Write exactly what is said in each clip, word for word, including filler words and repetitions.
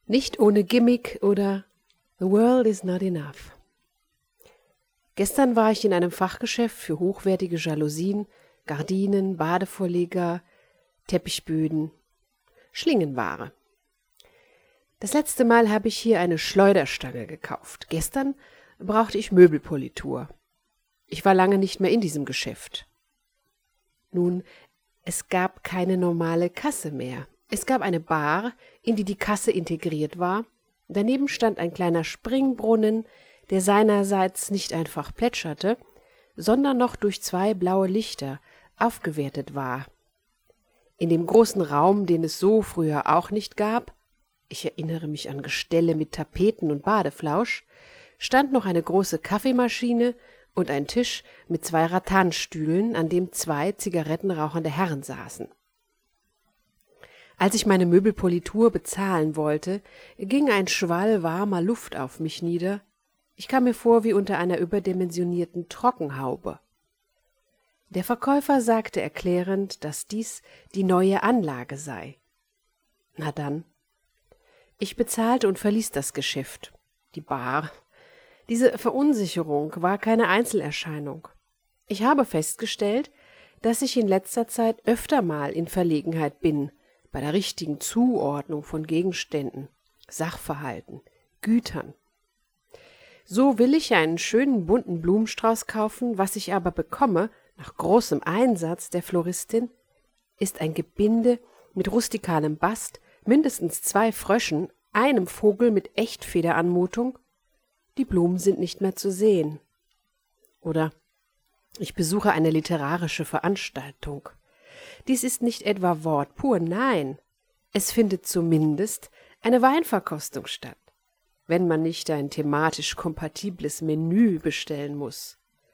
Nicht ohne Gimmick oder The world is not enough. Gestern war ich in einem Fachgeschäft für hochwertige Jalousien, Gardinen, Badevorleger, Teppichböden, Schlingenware. Das letzte Mal habe ich hier eine Schleuderstange gekauft. Gestern brauchte ich Möbelpolitur. Ich war lange nicht mehr in diesem Geschäft. Nun, es gab keine normale Kasse mehr. Es gab eine Bar, in die die Kasse integriert war. Daneben stand ein kleiner Springbrunnen, der seinerseits nicht einfach plätscherte, sondern noch durch zwei blaue Lichter aufgewertet war. In dem großen Raum, den es so früher auch nicht gab, ich erinnere mich an Gestelle mit Tapeten und Badeflausch, stand noch eine große Kaffeemaschine und ein Tisch mit zwei Rattanstühlen, an dem zwei zigarettenrauchende Herren saßen. Als ich meine Möbelpolitur bezahlen wollte, ging ein Schwall warmer Luft auf mich nieder. Ich kam mir vor wie unter einer überdimensionierten Trockenhaube. Der Verkäufer sagte erklärend, dass dies die neue Anlage sei. Na dann. Ich bezahlte und verließ das Geschäft, die Bar. Diese Verunsicherung war keine Einzelerscheinung. Ich habe festgestellt, dass ich in letzter Zeit öfter mal in Verlegenheit bin, bei der richtigen Zuordnung von Gegenständen, Sachverhalten, Gütern. So will ich einen schönen bunten Blumenstrauß kaufen, was ich aber bekomme, nach großem Einsatz der Floristin, ist ein Gebinde mit rustikalem Bast, mindestens zwei Fröschen, einem Vogel mit Echtfederanmutung. Die Blumen sind nicht mehr zu sehen. Oder ich besuche eine literarische Veranstaltung. Dies ist nicht etwa Wort pur, nein, es findet zumindest eine Weinverkostung statt, wenn man nicht ein thematisch kompatibles Menü bestellen muss.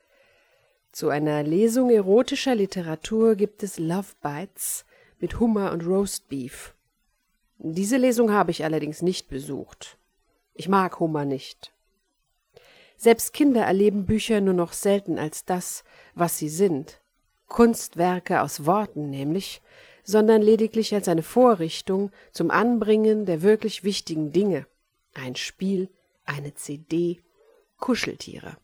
Zu einer Lesung erotischer Literatur gibt es Love Bites mit Hummer und Roastbeef. Diese Lesung habe ich allerdings nicht besucht. Ich mag Hummer nicht. Selbst Kinder erleben Bücher nur noch selten als das, was sie sind. Kunstwerke aus Worten nämlich, sondern lediglich als eine Vorrichtung zum Anbringen der wirklich wichtigen Dinge. Ein Spiel, eine C D, Kuscheltiere.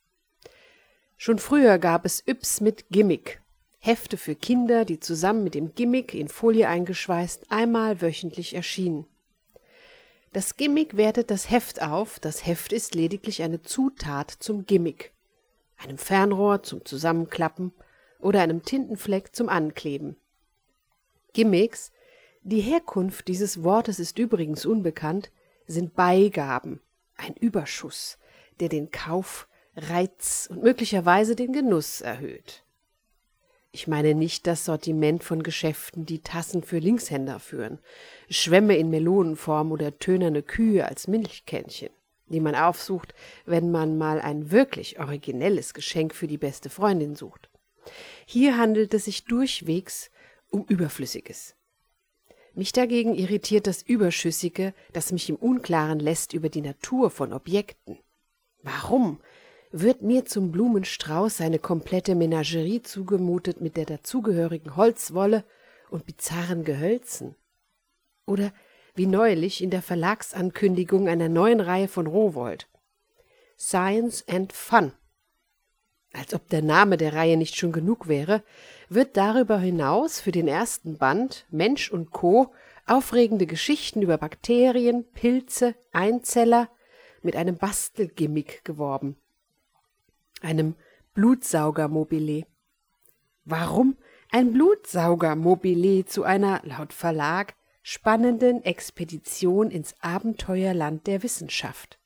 Schon früher gab es Yps mit Gimmick, Hefte für Kinder, die zusammen mit dem Gimmick in Folie eingeschweißt einmal wöchentlich erschienen. Das Gimmick wertet das Heft auf, das Heft ist lediglich eine Zutat zum Gimmick, einem Fernrohr zum Zusammenklappen oder einem Tintenfleck zum Ankleben. Gimmicks, die Herkunft dieses Wortes ist übrigens unbekannt, sind Beigaben, ein Überschuss, der den Kauf, Reiz und möglicherweise den Genuss erhöht. Ich meine nicht das Sortiment von Geschäften, die Tassen für Linkshänder führen, Schwämme in Melonenform oder tönerne Kühe als Milchkännchen, die man aufsucht, wenn man mal ein wirklich originelles Geschenk für die beste Freundin sucht. Hier handelt es sich durchwegs um Überflüssiges. Mich dagegen irritiert das Überschüssige, das mich im Unklaren lässt über die Natur von Objekten. Warum wird mir zum Blumenstrauß eine komplette Menagerie zugemutet mit der dazugehörigen Holzwolle und bizarren Gehölzen? Oder wie neulich in der Verlagsankündigung einer neuen Reihe von Rowohlt. Science and Fun. Als ob der Name der Reihe nicht schon genug wäre, wird darüber hinaus für den ersten Band Mensch und Co. aufregende Geschichten über Bakterien, Pilze, Einzeller mit einem Bastelgimmick geworben. Einem Blutsaugermobile. Warum ein Blutsaugermobile zu einer, laut Verlag, spannenden Expedition ins Abenteuerland der Wissenschaft?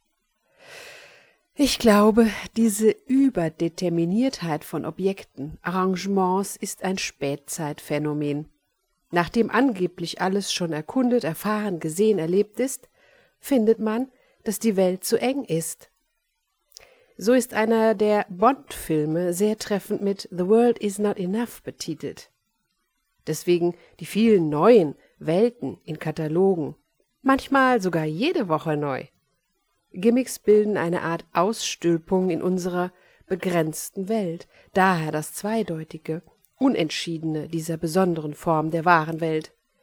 Ich glaube, diese Überdeterminiertheit von Objekten, Arrangements ist ein Spätzeitphänomen. Nachdem angeblich alles schon erkundet, erfahren, gesehen, erlebt ist, findet man, dass die Welt zu eng ist. So ist einer der Bond-Filme sehr treffend mit The World is not enough betitelt. Deswegen die vielen neuen Welten in Katalogen, manchmal sogar jede Woche neu. Gimmicks bilden eine Art Ausstülpung in unserer begrenzten Welt, daher das Zweideutige, Unentschiedene dieser besonderen Form der wahren Welt.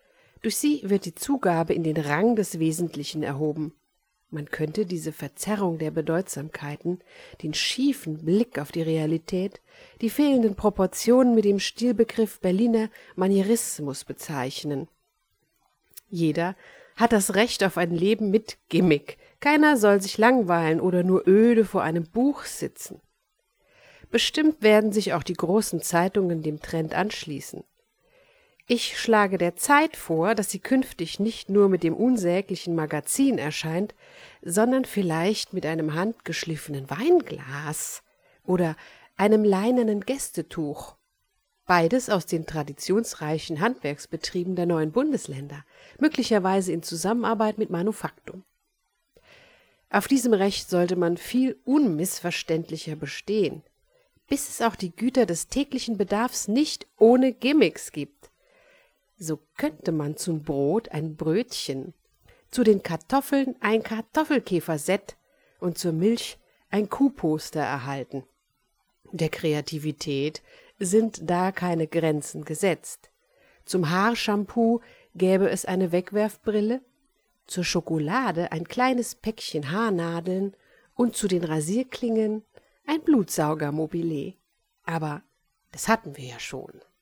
Durch sie wird die Zugabe in den Rang des Wesentlichen erhoben. Man könnte diese Verzerrung der Bedeutsamkeiten, den schiefen Blick auf die Realität, die fehlenden Proportionen mit dem Stilbegriff Berliner Manierismus bezeichnen. Jeder hat das Recht auf ein Leben mit Gimmick. Keiner soll sich langweilen oder nur öde vor einem Buch sitzen. Bestimmt werden sich auch die großen Zeitungen dem Trend anschließen. Ich schlage der Zeit vor, dass sie künftig nicht nur mit dem unsäglichen Magazin erscheint, sondern vielleicht mit einem handgeschliffenen Weinglas oder einem leinenen Gästetuch. Beides aus den traditionsreichen Handwerksbetrieben der neuen Bundesländer, möglicherweise in Zusammenarbeit mit Manufaktum. Auf diesem Recht sollte man viel unmissverständlicher bestehen, bis es auch die Güter des täglichen Bedarfs nicht ohne Gimmicks gibt. So könnte man zum Brot ein Brötchen, zu den Kartoffeln ein Kartoffelkäferset und zur Milch ein Kuhposter erhalten. Der Kreativität sind da keine Grenzen gesetzt. Zum Haarshampoo gäbe es eine Wegwerfbrille, zur Schokolade ein kleines Päckchen Haarnadeln und zu den Rasierklingen ein Blutsaugermobile. Aber das hatten wir ja schon.